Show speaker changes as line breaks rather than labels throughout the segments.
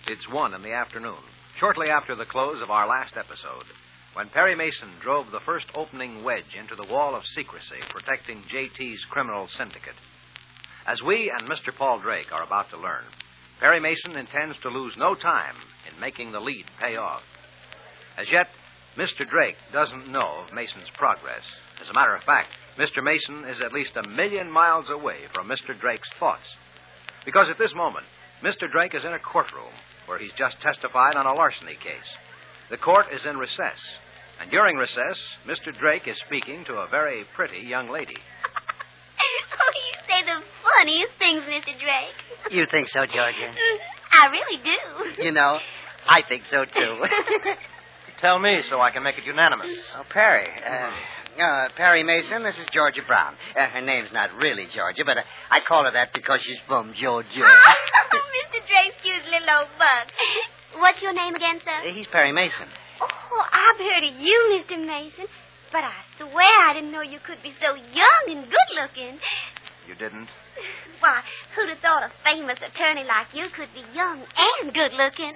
It's 1 in the afternoon, shortly after the close of our last episode, when Perry Mason drove the first opening wedge into the wall of secrecy protecting J.T.'s criminal syndicate. As we and Mr. Paul Drake are about to learn, Perry Mason intends to lose no time in making the lead pay off. As yet, Mr. Drake doesn't know of Mason's progress. As a matter of fact, Mr. Mason is at least 1,000,000 miles away from Mr. Drake's thoughts. Because at this moment, Mr. Drake is in a courtroom where he's just testified on a larceny case. The court is in recess, and during recess, Mr. Drake is speaking to a very pretty young lady.
Oh, you say the funniest things, Mr. Drake.
You think so, Georgia?
I really do.
You know, I think so, too.
Tell me so I can make it unanimous.
Oh, Perry. Perry Mason, this is Georgia Brown. Her name's not really Georgia, but I call her that because she's from Georgia.
Oh, Mr. Drake's cute little old buck. What's your name again, sir?
He's Perry Mason.
Oh, I've heard of you, Mr. Mason. But I swear I didn't know you could be so young and good-looking.
You didn't?
Why, who'd have thought a famous attorney like you could be young and good-looking?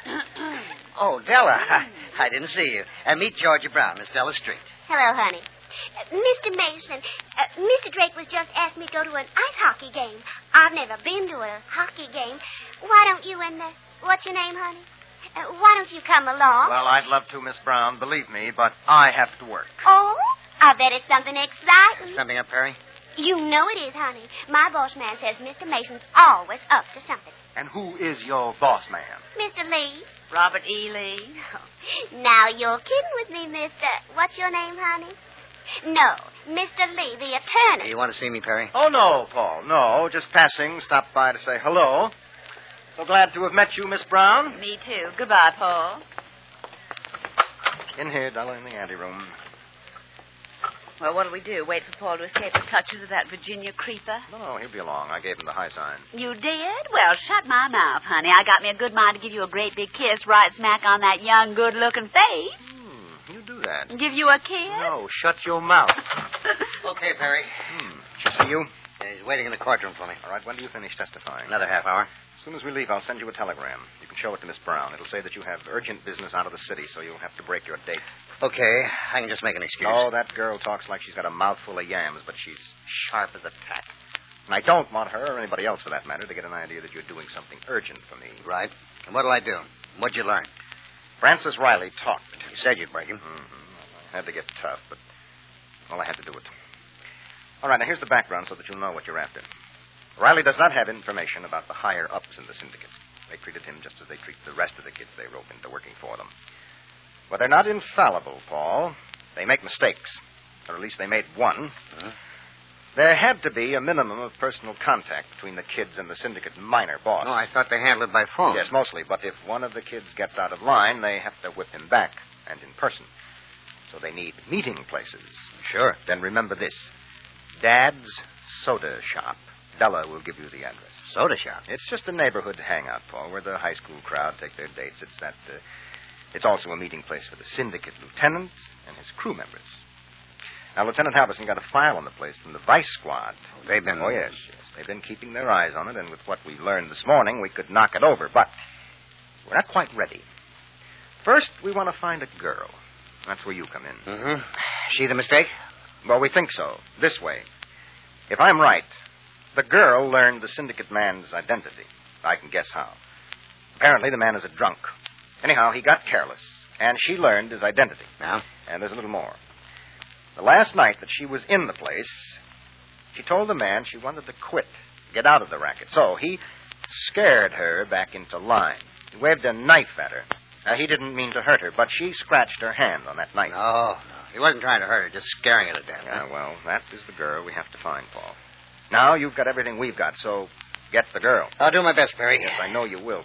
Oh, Della. I didn't see you. Meet Georgia Brown, Miss Della Street.
Hello, honey. Mr. Mason, Mr. Drake was just asking me to go to an ice hockey game. I've never been to a hockey game. Why don't you and, what's your name, honey? Why don't you come along?
Well, I'd love to, Miss Brown, believe me, but I have to work.
Oh, I bet it's something exciting.
Something up, Perry?
You know it is, honey. My boss man says Mr. Mason's always up to something.
And who is your boss man?
Mr. Lee.
Robert E. Lee.
Now you're kidding with me, Mr. What's your name, honey? No, Mr. Lee, the attorney.
You want to see me, Perry?
Oh, no, Paul, no. Just passing. Stopped by to say hello. So glad to have met you, Miss Brown.
Me too. Goodbye, Paul.
In here, Della, in the anteroom.
Well, what'll we do? Wait for Paul to escape the clutches of that Virginia creeper?
No, he'll be along. I gave him the high sign.
You did? Well, shut my mouth, honey. I got me a good mind to give you a great big kiss right smack on that young, good-looking face.
You do that.
Give you a kiss?
No, shut your mouth.
Okay, Perry.
Should see you.
He's waiting in the courtroom for me.
All right, when do you finish testifying?
Another half hour.
As soon as we leave, I'll send you a telegram. You can show it to Miss Brown. It'll say that you have urgent business out of the city, so you'll have to break your date.
Okay, I can just make an excuse.
No, that girl talks like she's got a mouthful of yams, but she's sharp as a tack. And I don't want her, or anybody else for that matter, to get an idea that you're doing something urgent for me.
Right. And what'll I do? What'd you learn?
Francis Riley talked.
You said you'd break him.
I had to get tough, but well, I had to do it. All right, now here's the background so that you'll know what you're after. Riley does not have information about the higher-ups in the syndicate. They treated him just as they treat the rest of the kids they rope into working for them. But they're not infallible, Paul. They make mistakes. Or at least they made one. There had to be a minimum of personal contact between the kids and the syndicate minor boss.
Oh, I thought they handled it by phone.
Yes, mostly. But if one of the kids gets out of line, they have to whip him back, and in person. So they need meeting places.
Sure.
Then remember this. Dad's Soda Shop. Della will give you the address.
Soda shop?
It's just a neighborhood hangout, Paul, where the high school crowd take their dates. It's also a meeting place for the syndicate lieutenant and his crew members. Now, Lieutenant Halverson got a file on the place from the vice squad.
They've been...
Oh, yes. They've been keeping their eyes on it, and with what we learned this morning, we could knock it over. But we're not quite ready. First, we want to find a girl. That's where you come in.
She the mistake?
Well, we think so. This way. If I'm right, the girl learned the syndicate man's identity. I can guess how. Apparently, the man is a drunk. Anyhow, he got careless, and she learned his identity.
Now?
And there's a little more. The last night that she was in the place, she told the man she wanted to quit, get out of the racket. So he scared her back into line. He waved a knife at her. Now, he didn't mean to hurt her, but she scratched her hand on that knife.
No. He wasn't trying to hurt her, just scaring her to death.
Yeah, well, that is the girl we have to find, Paul. Now, you've got everything we've got, so get the girl.
I'll do my best, Perry.
Yes, I know you will.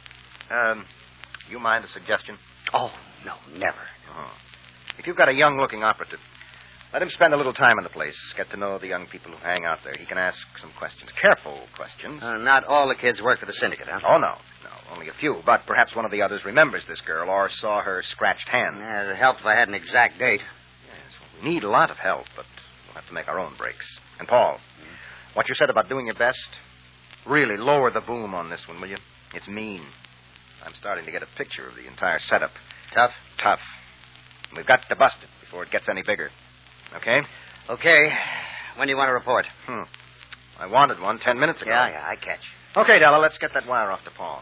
You mind a suggestion?
Oh, no, never.
If you've got a young-looking operative, let him spend a little time in the place, get to know the young people who hang out there. He can ask some questions, careful questions.
Not all the kids work for the syndicate, huh?
Oh, no, only a few. But perhaps one of the others remembers this girl or saw her scratched hand.
Yeah, it'd help if I had an exact date.
Yes, well, we need a lot of help, but we'll have to make our own breaks. And, Paul, what you said about doing your best, really lower the boom on this one, will you? It's mean. I'm starting to get a picture of the entire setup.
Tough?
Tough. We've got to bust it before it gets any bigger. Okay?
Okay. When do you want to report?
I wanted one 10 minutes ago.
Yeah, I catch.
Okay, Della, let's get that wire off to Paul.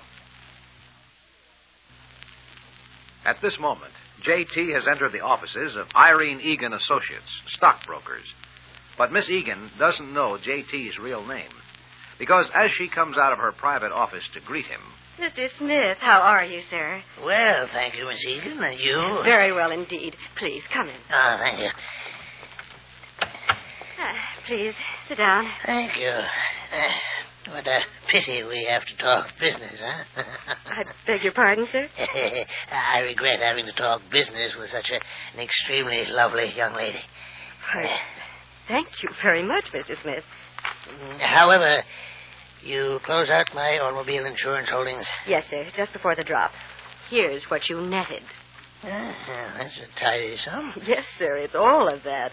At this moment, J.T. has entered the offices of Irene Egan Associates, stockbrokers. But Miss Egan doesn't know J.T.'s real name, because as she comes out of her private office to greet him...
Mr. Smith, how are you, sir?
Well, thank you, Miss Egan. And you?
Very well indeed. Please, come in.
Oh, thank you.
Please, sit down.
Thank you. What a pity we have to talk business, huh?
I beg your pardon, sir?
I regret having to talk business with such an extremely lovely young lady.
Thank you very much, Mr. Smith.
However, you close out my automobile insurance holdings?
Yes, sir, just before the drop. Here's what you netted.
That's a tidy sum.
Yes, sir, it's all of that.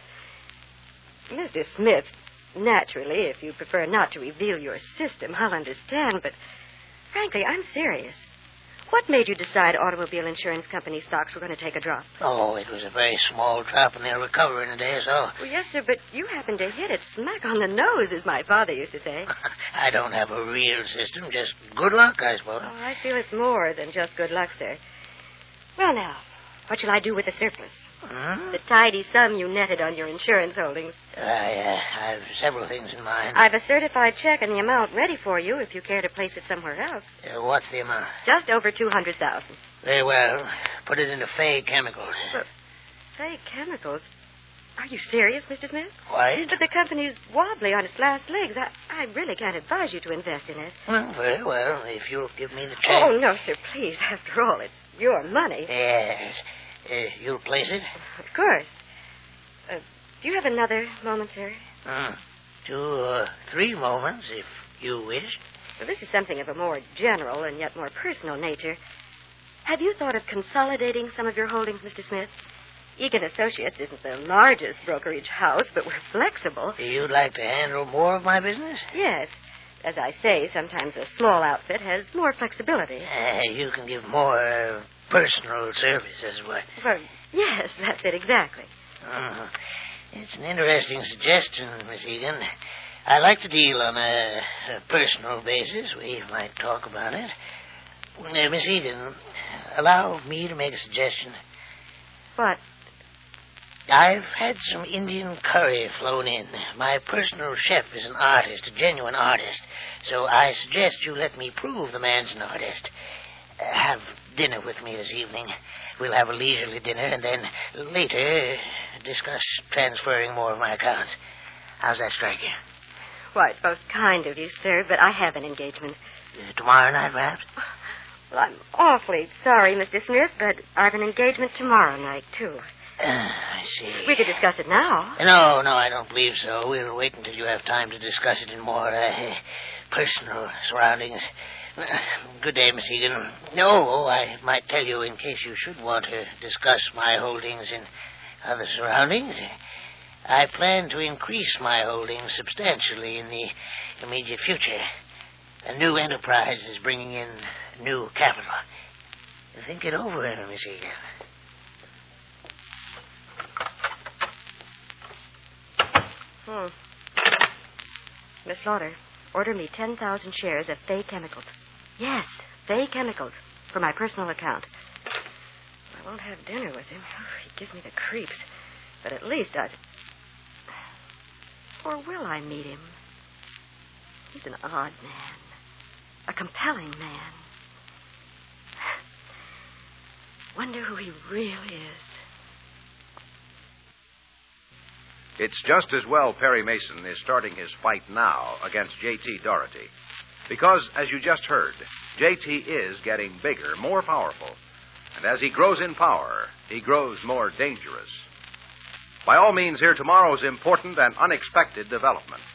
Mr. Smith, naturally, if you prefer not to reveal your system, I'll understand, but frankly, I'm serious. What made you decide automobile insurance company stocks were going to take a drop?
Oh, it was a very small drop, and they'll recover in a day or so.
Well, yes, sir, but you happened to hit it smack on the nose, as my father used to say.
I don't have a real system, just good luck, I suppose.
Oh, I feel it's more than just good luck, sir. Well, now, what shall I do with the surplus? The tidy sum you netted on your insurance holdings.
I've several things in mind.
I've a certified check and the amount ready for you if you care to place it somewhere else.
What's the amount?
Just over $200,000.
Very well. Put it into Fay Chemicals.
But Fay Chemicals? Are you serious, Mr. Smith?
Quite.
But the company's wobbly on its last legs. I really can't advise you to invest in it.
Well, very well. If you'll give me the check.
Oh, no, sir, please. After all, it's your money.
Yes. You'll place it?
Of course. Do you have another moment, sir?
2 or 3 moments, if you wish.
Well, this is something of a more general and yet more personal nature. Have you thought of consolidating some of your holdings, Mr. Smith? Egan Associates isn't the largest brokerage house, but we're flexible.
You'd like to handle more of my business?
Yes. As I say, sometimes a small outfit has more flexibility.
You can give more personal service, as it were.
Well, yes, that's it exactly.
It's an interesting suggestion, Miss Egan. I like to deal on a personal basis. We might talk about it. Miss Egan, allow me to make a suggestion.
What?
I've had some Indian curry flown in. My personal chef is an artist, a genuine artist. So I suggest you let me prove the man's an artist. Have dinner with me this evening. We'll have a leisurely dinner and then later discuss transferring more of my accounts. How's that strike you?
Why, it's most kind of you, sir, but I have an engagement.
Tomorrow night, perhaps?
Well, I'm awfully sorry, Mr. Smith, but I've an engagement tomorrow night, too.
I see.
We could discuss it now.
No, I don't believe so. We'll wait until you have time to discuss it in more personal surroundings. Good day, Miss Egan. No, I might tell you in case you should want to discuss my holdings in other surroundings. I plan to increase my holdings substantially in the immediate future. A new enterprise is bringing in new capital. Think it over, Miss Egan.
Miss Slaughter, order me 10,000 shares of Fay Chemicals. Yes, Fay Chemicals, for my personal account. I won't have dinner with him. Oh, he gives me the creeps. But at least Or will I meet him? He's an odd man. A compelling man. Wonder who he really is.
It's just as well Perry Mason is starting his fight now against J.T. Doherty. Because, as you just heard, J.T. is getting bigger, more powerful. And as he grows in power, he grows more dangerous. By all means, hear tomorrow's important and unexpected development.